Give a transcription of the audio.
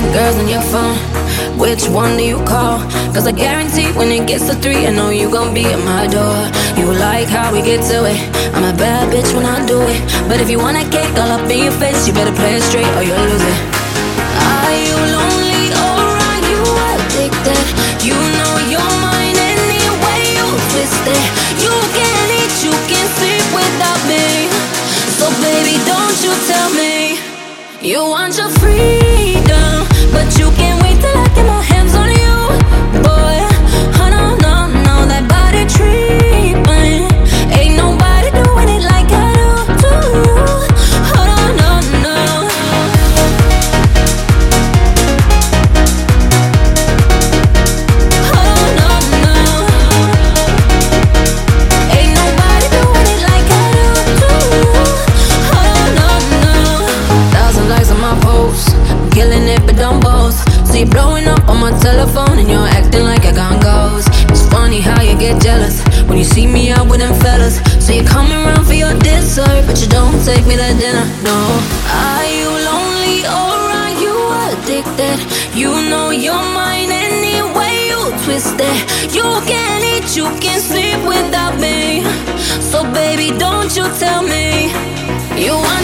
girls on your phone, which one do you call? Cause I guarantee when it gets to 3, I know you gon' be at my door. You like how we get to it, I'm a bad bitch when I do it. But if you want that cake all up in your face, you better play it straight or you'll lose it. Are you lonely or are you addicted? You know you're mine any way you twist it. You can't eat, you can't sleep without me. So baby, don't you tell me you want your freedom, but you can't wait till I get my hands on you, boy. Oh no, no, no, that body treatment, ain't nobody doing it like I do to you. Oh no, no, no. Oh no, no. Ain't nobody doing it like I do to you. Oh no, no. 1,000 likes on my post, I'm killing it but don't boast. See you blowing up on my telephone and you're acting like I got ghosts. It's funny how you get jealous when you see me out with them fellas. So you're coming around for your dessert, but you don't take me to dinner, no. Are you lonely or are you addicted? You know you're mine any way you twist it. You can't eat, you can't sleep without me. So baby, don't you tell me you want